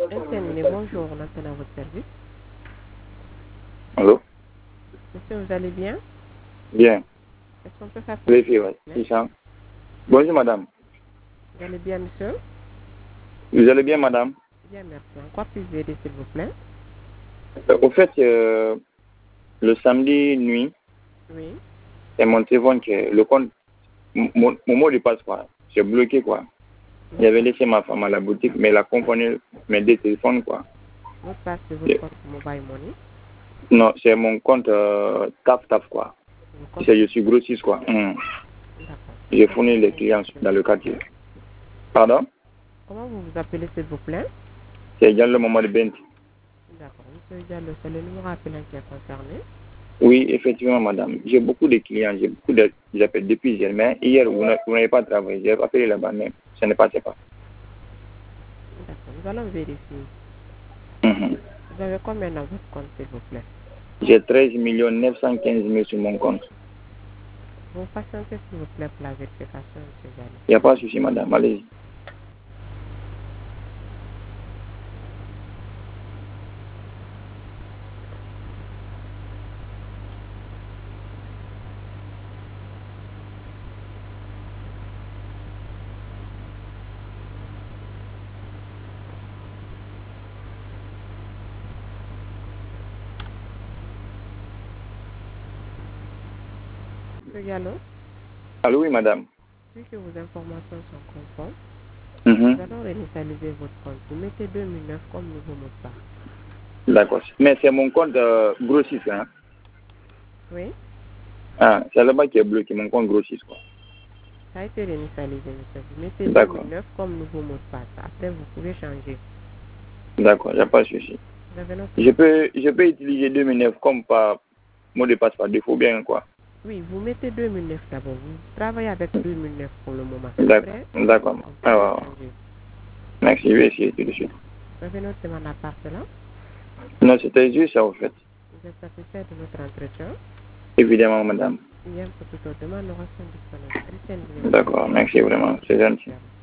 Inséminé, bonjour, on attend à votre service. Allô? Monsieur, vous allez bien? Bien. Est-ce qu'on peut faire Oui, ouais. Hicham. Bonjour, madame. Vous allez bien, monsieur? Vous allez bien, madame? Bien, merci. En quoi puis-je aider, s'il vous plaît? Au fait, le samedi nuit, Oui. c'est mon téléphone que le compte, mon mot de passe, quoi. C'est bloqué, quoi. J'avais laissé ma femme à la boutique, mais la compagnie mes deux téléphones, quoi. Mot de passe de votre compte Mobile Money. Non, c'est mon compte TAF, quoi. Je suis grossiste, quoi. D'accord. Je fournis les clients dans le quartier. Pardon? Comment vous vous appelez, s'il vous plaît? C'est Diallo le moment de Bent. D'accord. Monsieur Diallo, c'est le numéro appelant qui est concerné. Oui, effectivement, madame. J'ai beaucoup de clients, j'ai beaucoup d'appels depuis hier, mais hier, vous n'avez pas travaillé. J'ai appelé là-bas, mais ça ne passait pas. D'accord. Nous allons vérifier. Mhm. Vous avez combien dans votre compte, s'il vous plaît? J'ai 13 915 000 sur mon compte. Vous patientez, s'il vous plaît, pour la vérification, monsieur Diallo. Il n'y a pas de souci, madame. Allez-y. Monsieur Diallo, Allô, oui, madame. vu que vos informations sont conformes, Mhm. nous allons réinitialiser votre compte. Vous mettez 2009 comme nouveau mot de passe. D'accord. Mais c'est mon compte grossiste, hein. Oui, Ah, c'est là-bas qui est bloqué, mon compte grossiste, quoi. ça a été réinitialisé, monsieur. Vous mettez D'accord. 2009 comme nouveau mot de passe. Après, vous pouvez changer. D'accord, il n'y a pas de souci. Vous avez notre... Je peux utiliser 2009 comme par mot de passe par défaut, bien, quoi. Oui, vous mettez 2009 d'abord. Vous travaillez avec 2009 pour le moment. D'accord. Après, D'accord. on peut Alors, changer. merci, je vais essayer tout de suite. Vous avez notre demande à part cela. Non, c'était juste ça, au fait. Vous êtes satisfait de notre entretien. Évidemment, madame. Bien, pour toute autre demande, nous restons disponibles. D'accord, merci vraiment, c'est gentil.